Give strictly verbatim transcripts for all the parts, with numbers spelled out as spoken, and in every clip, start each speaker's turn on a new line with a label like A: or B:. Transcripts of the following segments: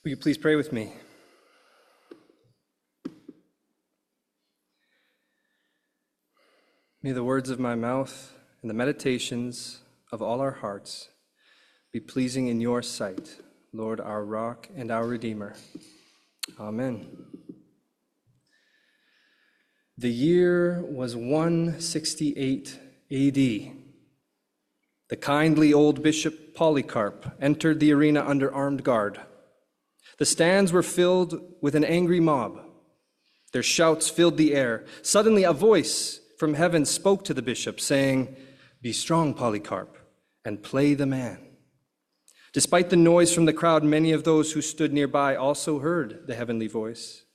A: Will you please pray with me? May the words of my mouth and the meditations of all our hearts be pleasing in your sight, Lord, our rock and our Redeemer. Amen. The year was one sixty-eight A D. The kindly old Bishop Polycarp entered the arena under armed guard. The stands were filled with an angry mob. Their shouts filled the air. Suddenly a voice from heaven spoke to the bishop, saying, "Be strong, Polycarp, and play the man." Despite the noise from the crowd, many of those who stood nearby also heard the heavenly voice.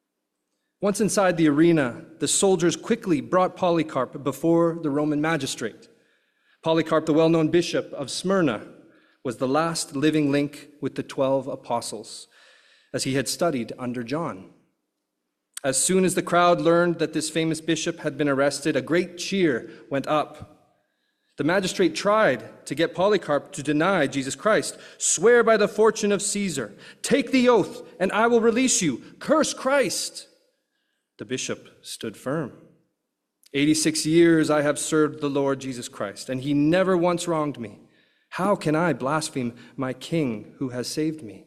A: Once inside the arena, the soldiers quickly brought Polycarp before the Roman magistrate. Polycarp, the well-known bishop of Smyrna, was the last living link with the twelve apostles, as he had studied under John. As soon as the crowd learned that this famous bishop had been arrested, a great cheer went up. The magistrate tried to get Polycarp to deny Jesus Christ. "Swear by the fortune of Caesar. Take the oath, and I will release you. Curse Christ." The bishop stood firm. eighty-six years I have served the Lord Jesus Christ, and he never once wronged me. How can I blaspheme my king who has saved me?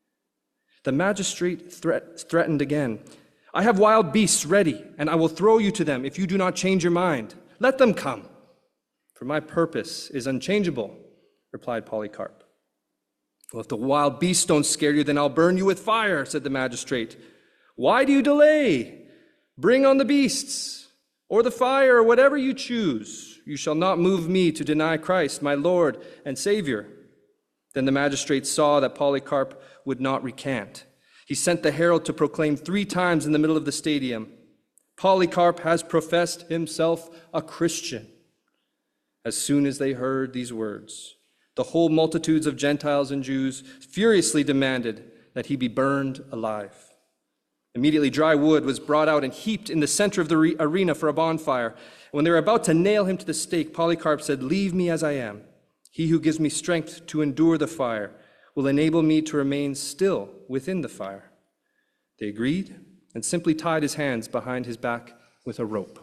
A: The magistrate threat, threatened again. "I have wild beasts ready, and I will throw you to them if you do not change your mind. Let them come, for my purpose is unchangeable," replied Polycarp. "Well, if the wild beasts don't scare you, then I'll burn you with fire," said the magistrate. "Why do you delay? Bring on the beasts, or the fire, or whatever you choose. You shall not move me to deny Christ, my Lord and Savior." Then the magistrate saw that Polycarp would not recant. He sent the herald to proclaim three times in the middle of the stadium, "Polycarp has professed himself a Christian." As soon as they heard these words, the whole multitudes of Gentiles and Jews furiously demanded that he be burned alive. Immediately dry wood was brought out and heaped in the center of the re- arena for a bonfire. When they were about to nail him to the stake, Polycarp said, "Leave me as I am. He who gives me strength to endure the fire will enable me to remain still within the fire." They agreed and simply tied his hands behind his back with a rope.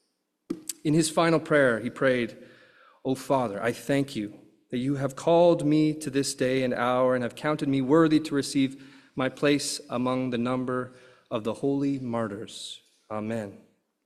A: In his final prayer, he prayed, "O Father, I thank you that you have called me to this day and hour and have counted me worthy to receive my place among the number of the holy martyrs. Amen."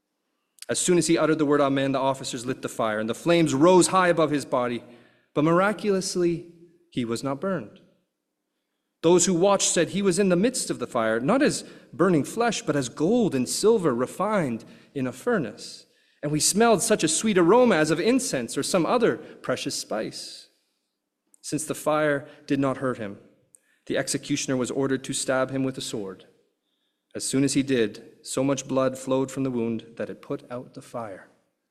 A: As soon as he uttered the word amen, the officers lit the fire, and the flames rose high above his body, but miraculously he was not burned. Those who watched said he was in the midst of the fire, not as burning flesh, but as gold and silver refined in a furnace. And we smelled such a sweet aroma as of incense or some other precious spice. Since the fire did not hurt him, the executioner was ordered to stab him with a sword. As soon as he did, so much blood flowed from the wound that it put out the fire.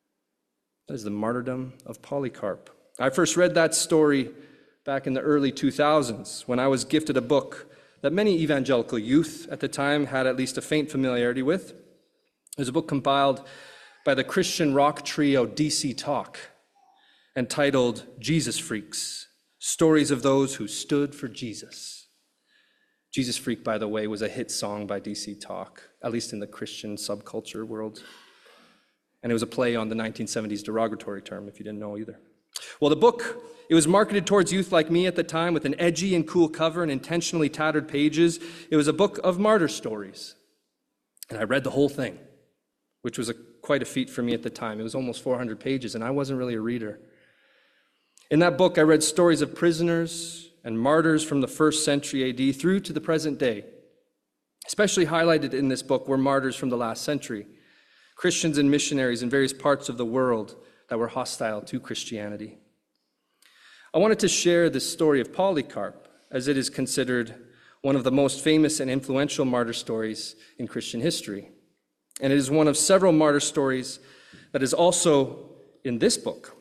A: That is the martyrdom of Polycarp. I first read that story back in the early two thousands when I was gifted a book that many evangelical youth at the time had at least a faint familiarity with. It was a book compiled by the Christian rock trio D C Talk and titled Jesus Freaks, Stories of Those Who Stood for Jesus. Jesus Freak, by the way, was a hit song by D C Talk, at least in the Christian subculture world. And it was a play on the nineteen seventies derogatory term, if you didn't know either. Well, the book, it was marketed towards youth like me at the time with an edgy and cool cover and intentionally tattered pages. It was a book of martyr stories. And I read the whole thing, which was a, quite a feat for me at the time. It was almost four hundred pages, and I wasn't really a reader. In that book, I read stories of prisoners and martyrs from the first century A D through to the present day. Especially highlighted in this book were martyrs from the last century, Christians and missionaries in various parts of the world that were hostile to Christianity. I wanted to share this story of Polycarp, as it is considered one of the most famous and influential martyr stories in Christian history. And it is one of several martyr stories that is also in this book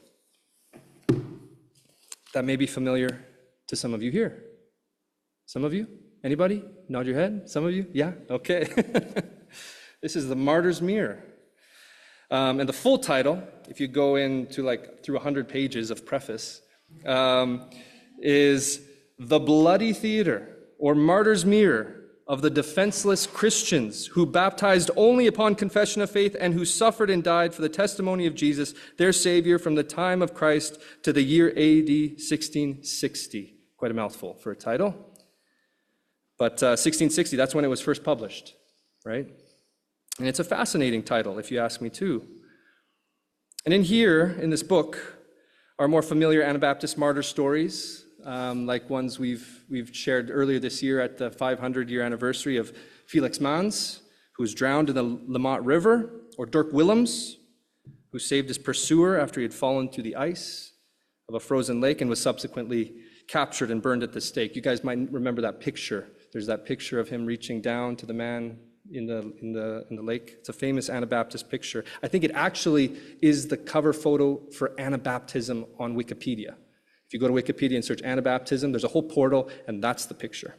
A: that may be familiar to some of you here. Some of you? Anybody? Nod your head? Some of you? Yeah? Okay. This is The Martyr's Mirror. Um, and the full title, if you go into like through one hundred pages of preface, um, is The Bloody Theater or martyr's mirror of the defenseless Christians who baptized only upon confession of faith and who suffered and died for the testimony of Jesus, their Savior, from the time of Christ to the year A D sixteen sixty. Quite a mouthful for a title. But uh, sixteen sixty, that's when it was first published, right? And it's a fascinating title, if you ask me too. And in here, in this book, are more familiar Anabaptist martyr stories, um, like ones we've we've shared earlier this year at the five hundred year anniversary of Felix Manz, who was drowned in the Lamont River, or Dirk Willems, who saved his pursuer after he had fallen through the ice of a frozen lake and was subsequently captured and burned at the stake. You guys might remember that picture. There's that picture of him reaching down to the man in the in the in the lake. It's a famous Anabaptist picture. I think it actually is the cover photo for Anabaptism on Wikipedia. If you go to Wikipedia and search Anabaptism, there's a whole portal, and that's the picture.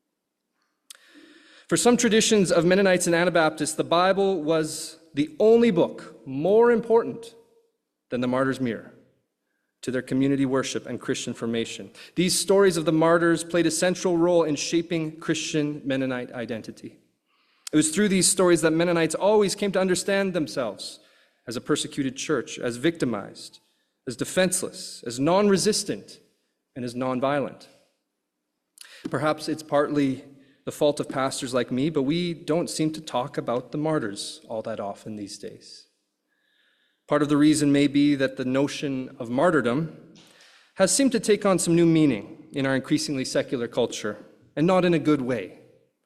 A: For some traditions of Mennonites and Anabaptists, the Bible was the only book more important than the Martyr's Mirror to their community worship and Christian formation. These stories of the martyrs played a central role in shaping Christian Mennonite identity. It was through these stories that Mennonites always came to understand themselves as a persecuted church, as victimized, as defenseless, as non-resistant, and as non-violent. Perhaps it's partly the fault of pastors like me, but we don't seem to talk about the martyrs all that often these days. Part of the reason may be that the notion of martyrdom has seemed to take on some new meaning in our increasingly secular culture, and not in a good way.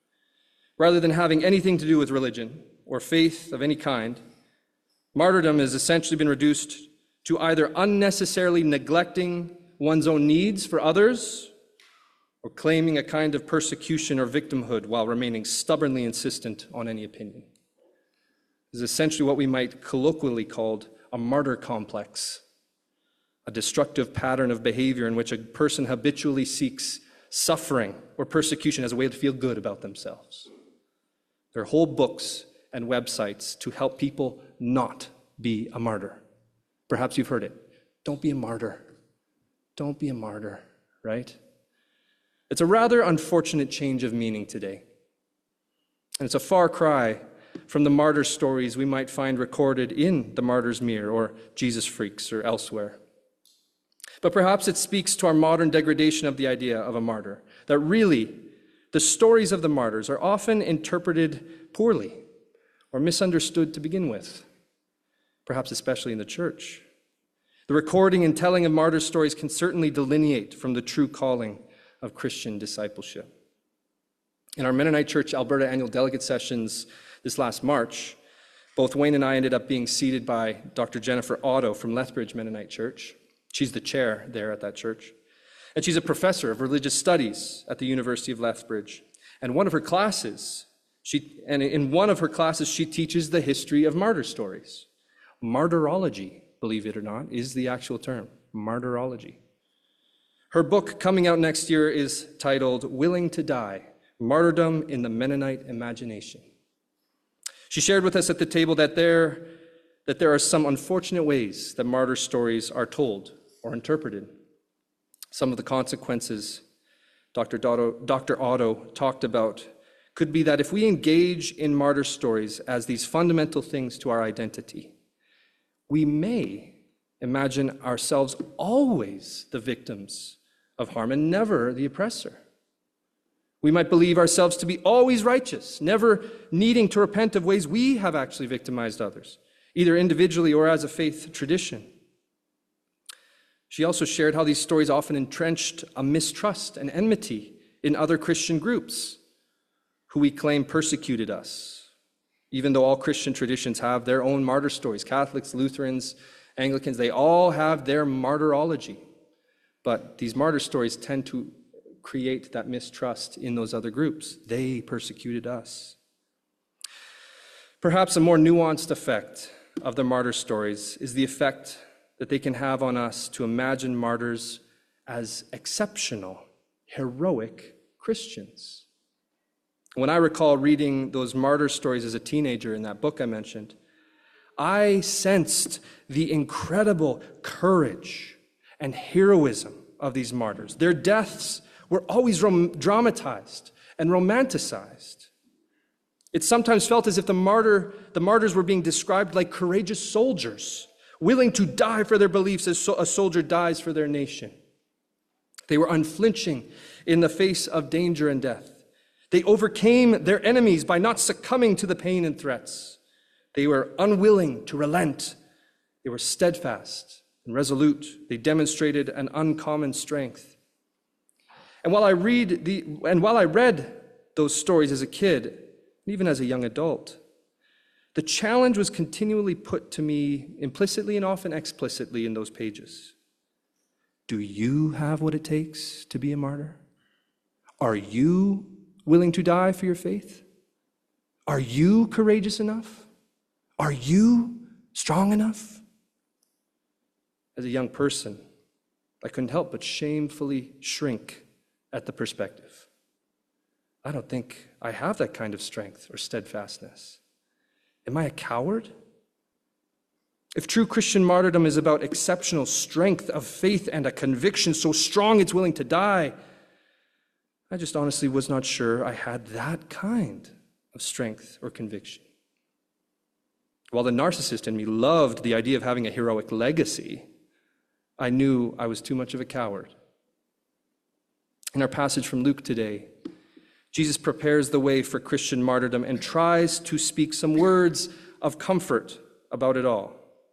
A: Rather than having anything to do with religion or faith of any kind, martyrdom has essentially been reduced to either unnecessarily neglecting one's own needs for others or claiming a kind of persecution or victimhood while remaining stubbornly insistent on any opinion. This is essentially what we might colloquially call a martyr complex, a destructive pattern of behavior in which a person habitually seeks suffering or persecution as a way to feel good about themselves. There are whole books and websites to help people not be a martyr. Perhaps you've heard it. Don't be a martyr. Don't be a martyr, right? It's a rather unfortunate change of meaning today. And it's a far cry from the martyr stories we might find recorded in the Martyr's Mirror or Jesus Freaks or elsewhere. But perhaps it speaks to our modern degradation of the idea of a martyr, that really the stories of the martyrs are often interpreted poorly or misunderstood to begin with, perhaps especially in the church. The recording and telling of martyr stories can certainly delineate from the true calling of Christian discipleship. In our Mennonite Church Alberta annual delegate sessions this last March, both Wayne and I ended up being seated by Doctor Jennifer Otto from Lethbridge Mennonite Church. She's the chair there at that church. And she's a professor of religious studies at the University of Lethbridge. And one of her classes, she, and in one of her classes, she teaches the history of martyr stories. Martyrology, believe it or not, is the actual term, martyrology. Her book coming out next year is titled Willing to Die, Martyrdom in the Mennonite Imagination. She shared with us at the table that there, that there are some unfortunate ways that martyr stories are told or interpreted. Some of the consequences Doctor Otto, Doctor Otto talked about could be that if we engage in martyr stories as these fundamental things to our identity, we may imagine ourselves always the victims of harm and never the oppressor. We might believe ourselves to be always righteous, never needing to repent of ways we have actually victimized others, either individually or as a faith tradition. She also shared how these stories often entrenched a mistrust and enmity in other Christian groups who we claim persecuted us, even though all Christian traditions have their own martyr stories. Catholics, Lutherans, Anglicans, they all have their martyrology. But these martyr stories tend to create that mistrust in those other groups. They persecuted us. Perhaps a more nuanced effect of the martyr stories is the effect that they can have on us to imagine martyrs as exceptional, heroic Christians. When I recall reading those martyr stories as a teenager in that book I mentioned, I sensed the incredible courage and heroism of these martyrs. Their deaths were always rom- dramatized and romanticized. It sometimes felt as if the martyr, the martyrs were being described like courageous soldiers, willing to die for their beliefs as so- a soldier dies for their nation. They were unflinching in the face of danger and death. They overcame their enemies by not succumbing to the pain and threats. They were unwilling to relent. They were steadfast and resolute. They demonstrated an uncommon strength. And while I read the and while I read those stories as a kid, even as a young adult, the challenge was continually put to me implicitly and often explicitly in those pages. Do you have what it takes to be a martyr? Are you willing to die for your faith? Are you courageous enough? Are you strong enough? As a young person, I couldn't help but shamefully shrink at the perspective. I don't think I have that kind of strength or steadfastness. Am I a coward? If true Christian martyrdom is about exceptional strength of faith and a conviction so strong it's willing to die, I just honestly was not sure I had that kind of strength or conviction. While the narcissist in me loved the idea of having a heroic legacy, I knew I was too much of a coward. In our passage from Luke today, Jesus prepares the way for Christian martyrdom and tries to speak some words of comfort about it all.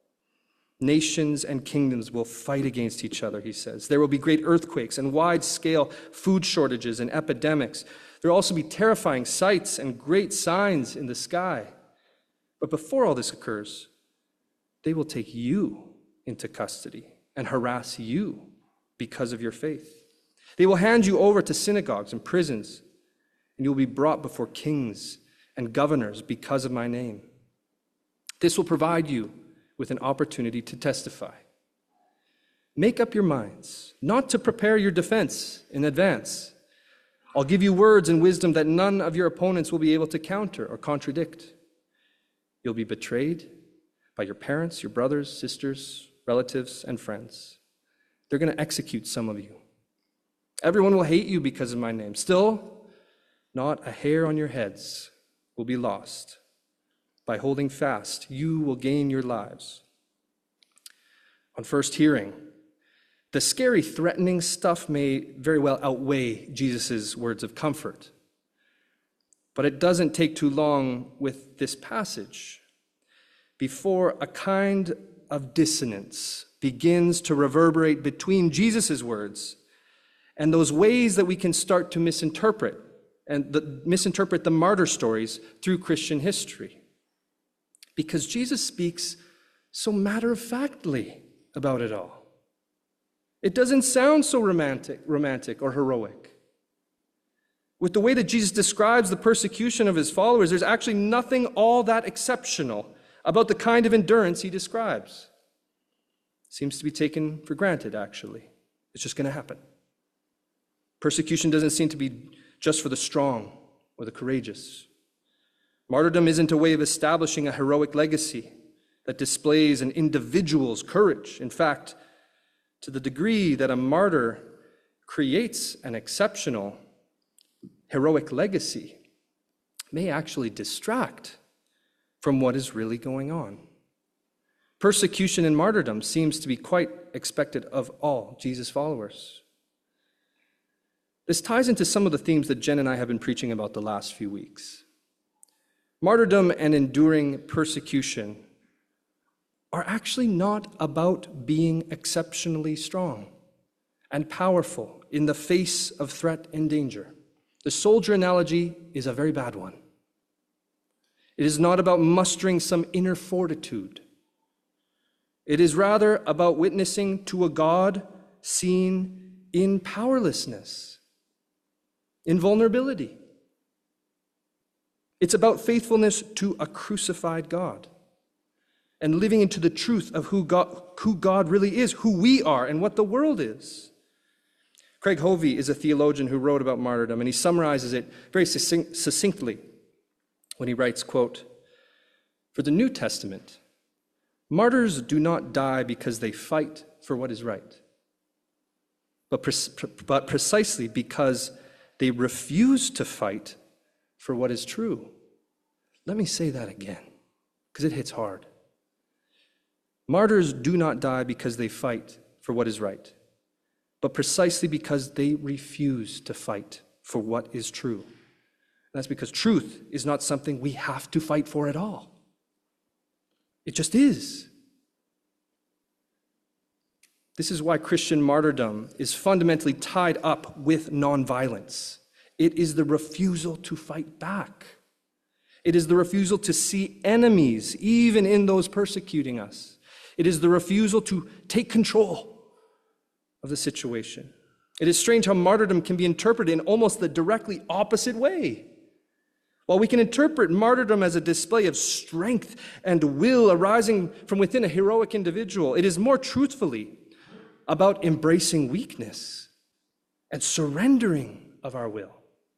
A: Nations and kingdoms will fight against each other, he says. There will be great earthquakes and wide-scale food shortages and epidemics. There will also be terrifying sights and great signs in the sky. But before all this occurs, they will take you into custody and harass you because of your faith. They will hand you over to synagogues and prisons, and you will be brought before kings and governors because of my name. This will provide you with an opportunity to testify. Make up your minds not to prepare your defense in advance. I'll give you words and wisdom that none of your opponents will be able to counter or contradict. You'll be betrayed by your parents, your brothers, sisters, relatives, and friends. They're going to execute some of you. Everyone will hate you because of my name. Still, not a hair on your heads will be lost. By holding fast, you will gain your lives. On first hearing, the scary, threatening stuff may very well outweigh Jesus' words of comfort. But it doesn't take too long with this passage before a kind of dissonance begins to reverberate between Jesus' words and those ways that we can start to misinterpret and the, misinterpret the martyr stories through Christian history. Because Jesus speaks so matter-of-factly about it all. It doesn't sound so romantic, romantic or heroic. With the way that Jesus describes the persecution of his followers, there's actually nothing all that exceptional about the kind of endurance he describes. Seems to be taken for granted, actually. It's just going to happen. Persecution doesn't seem to be just for the strong or the courageous. Martyrdom isn't a way of establishing a heroic legacy that displays an individual's courage. In fact, to the degree that a martyr creates an exceptional heroic legacy, may actually distract from what is really going on. Persecution and martyrdom seems to be quite expected of all Jesus' followers. This ties into some of the themes that Jen and I have been preaching about the last few weeks. Martyrdom and enduring persecution are actually not about being exceptionally strong and powerful in the face of threat and danger. The soldier analogy is a very bad one. It is not about mustering some inner fortitude. It is rather about witnessing to a God seen in powerlessness, in vulnerability. It's about faithfulness to a crucified God and living into the truth of who God, who God really is, who we are, and what the world is. Craig Hovey is a theologian who wrote about martyrdom, and he summarizes it very succinct, succinctly when he writes, quote, "For the New Testament, martyrs do not die because they fight for what is right. but, pre- but precisely because they refuse to fight for what is true. Let me say that again, because it hits hard. Martyrs do not die because they fight for what is right, but precisely because they refuse to fight for what is true. And that's because truth is not something we have to fight for at all. It just is. This is why Christian martyrdom is fundamentally tied up with nonviolence. It is the refusal to fight back. It is the refusal to see enemies, even in those persecuting us. It is the refusal to take control of the situation. It is strange how martyrdom can be interpreted in almost the directly opposite way. While we can interpret martyrdom as a display of strength and will arising from within a heroic individual, it is more truthfully about embracing weakness and surrendering of our will.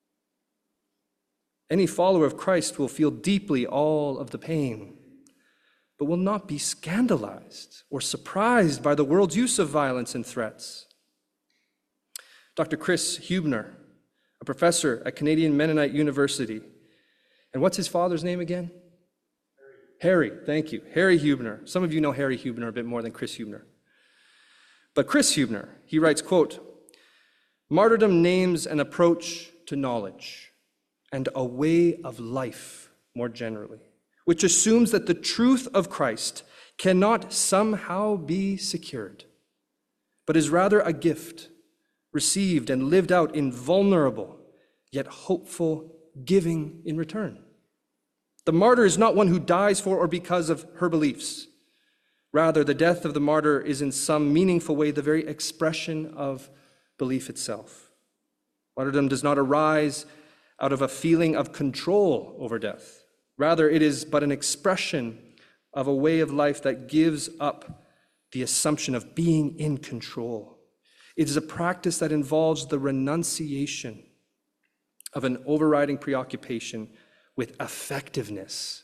A: Any follower of Christ will feel deeply all of the pain, but will not be scandalized or surprised by the world's use of violence and threats. Doctor Chris Huebner, a professor at Canadian Mennonite University, and what's his father's name again? Harry. Harry, thank you. Harry Huebner. Some of you know Harry Huebner a bit more than Chris Huebner. But Chris Huebner, he writes, quote, "Martyrdom names an approach to knowledge and a way of life more generally, which assumes that the truth of Christ cannot somehow be secured, but is rather a gift received and lived out in vulnerable yet hopeful giving in return. The martyr is not one who dies for or because of her beliefs. Rather, the death of the martyr is in some meaningful way the very expression of belief itself. Martyrdom does not arise out of a feeling of control over death. Rather, it is but an expression of a way of life that gives up the assumption of being in control. It is a practice that involves the renunciation of an overriding preoccupation with effectiveness.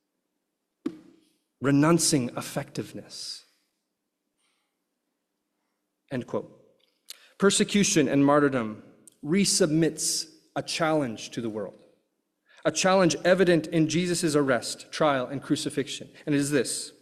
A: Renouncing effectiveness." End quote. Persecution and martyrdom resubmits a challenge to the world. A challenge evident in Jesus' arrest, trial, and crucifixion. And it is this: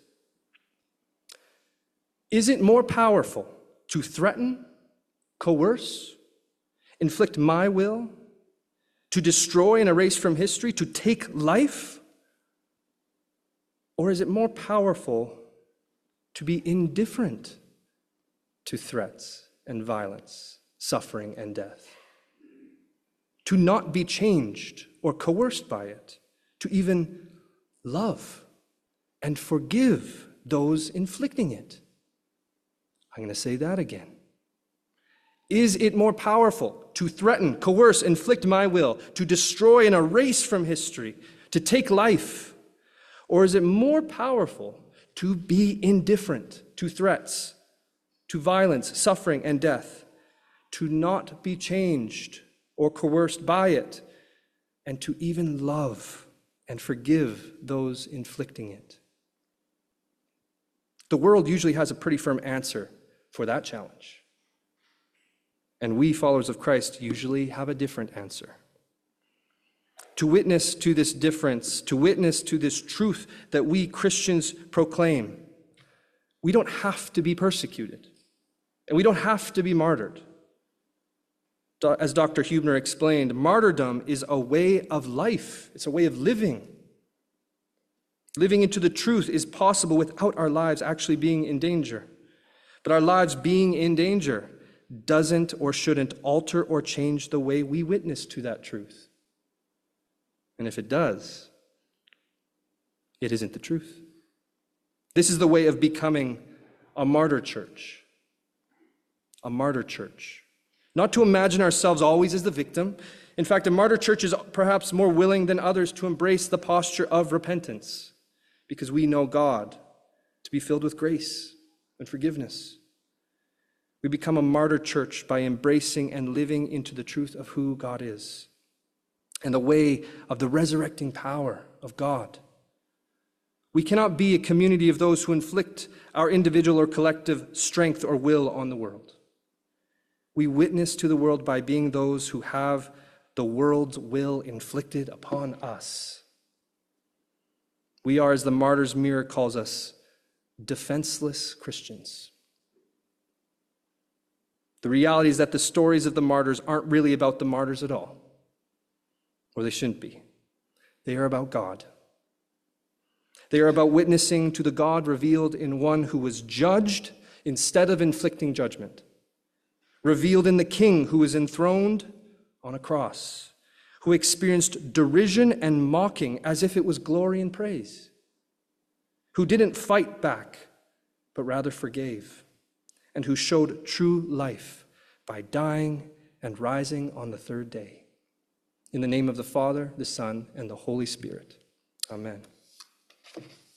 A: is it more powerful to threaten, coerce, inflict my will, to destroy and erase from history, to take life? Or is it more powerful to be indifferent to threats and violence, suffering and death? To not be changed or coerced by it, to even love and forgive those inflicting it? I'm going to say that again. Is it more powerful to threaten, coerce, inflict my will, to destroy and erase from history, to take life? Or is it more powerful to be indifferent to threats, to violence, suffering, and death, to not be changed or coerced by it, and to even love and forgive those inflicting it? The world usually has a pretty firm answer for that challenge. And we, followers of Christ, usually have a different answer. To witness to this difference, to witness to this truth that we Christians proclaim, we don't have to be persecuted, and we don't have to be martyred. As Doctor Huebner explained, martyrdom is a way of life. It's a way of living. Living into the truth is possible without our lives actually being in danger. But our lives being in danger doesn't or shouldn't alter or change the way we witness to that truth. And if it does, it isn't the truth. This is the way of becoming a martyr church. A martyr church. Not to imagine ourselves always as the victim. In fact, a martyr church is perhaps more willing than others to embrace the posture of repentance, because we know God to be filled with grace and forgiveness. We become a martyr church by embracing and living into the truth of who God is and the way of the resurrecting power of God. We cannot be a community of those who inflict our individual or collective strength or will on the world. We witness to the world by being those who have the world's will inflicted upon us. We are, as the Martyr's Mirror calls us, defenseless Christians. The reality is that the stories of the martyrs aren't really about the martyrs at all, or they shouldn't be. They are about God. They are about witnessing to the God revealed in one who was judged instead of inflicting judgment, revealed in the King who was enthroned on a cross, who experienced derision and mocking as if it was glory and praise, who didn't fight back, but rather forgave, and who showed true life by dying and rising on the third day. In the name of the Father, the Son, and the Holy Spirit. Amen.